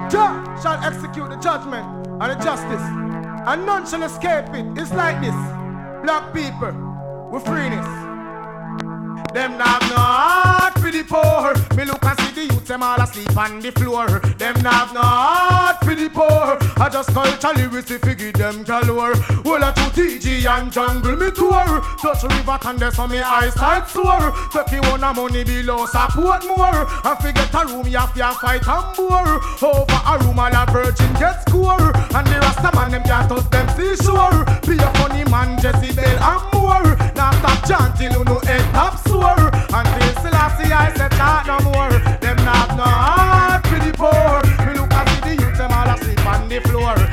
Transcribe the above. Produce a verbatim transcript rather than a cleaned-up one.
Jah shall execute the judgment and the justice, and none shall escape it. It's like this. Black people, we freeness. Them not have no heart for the poor. Me look and see the youth, them all asleep on the floor. Them not have no heart for the poor. I just culture lyrics to give them galore. Well, I to T G and jungle me tour. Touch river and there's some me eyes tight sore. Turkey one a money below support more. And forget a room, you have to fight and bore. Over a room, all a virgin get score. And the Rasta man, them can't touch them seashore. Be a funny man, Jezebel and more.